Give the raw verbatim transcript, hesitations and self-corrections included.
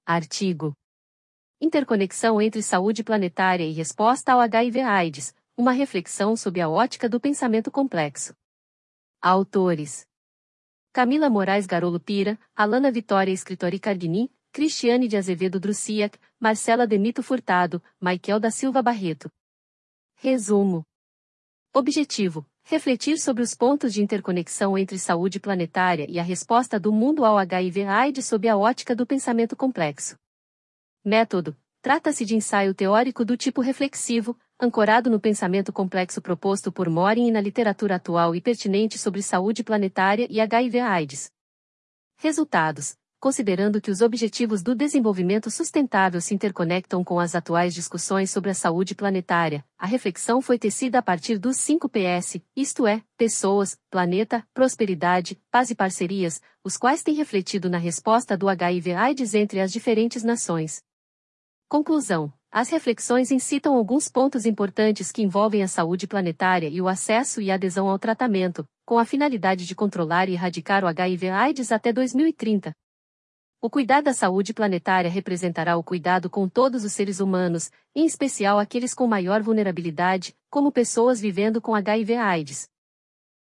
Artigo. Interconexão entre saúde planetária e resposta ao H I V/AIDS, uma reflexão sob a ótica do pensamento complexo. Autores: Camila Moraes Garolo Pira, Alana Vitória Escritori Cardini, Cristiane de Azevedo Drusiak, Marcela Demito Furtado, Maikel da Silva Barreto. Resumo. Objetivo: refletir sobre os pontos de interconexão entre saúde planetária e a resposta do mundo ao H I V/AIDS sob a ótica do pensamento complexo. Método: trata-se de ensaio teórico do tipo reflexivo, ancorado no pensamento complexo proposto por Morin e na literatura atual e pertinente sobre saúde planetária e H I V/AIDS. Resultados: considerando que os objetivos do desenvolvimento sustentável se interconectam com as atuais discussões sobre a saúde planetária, a reflexão foi tecida a partir dos cinco P S, isto é, pessoas, planeta, prosperidade, paz e parcerias, os quais têm refletido na resposta do H I V/AIDS entre as diferentes nações. Conclusão: as reflexões incitam alguns pontos importantes que envolvem a saúde planetária e o acesso e adesão ao tratamento, com a finalidade de controlar e erradicar o H I V/AIDS até dois mil e trinta. O cuidar da saúde planetária representará o cuidado com todos os seres humanos, em especial aqueles com maior vulnerabilidade, como pessoas vivendo com H I V/AIDS.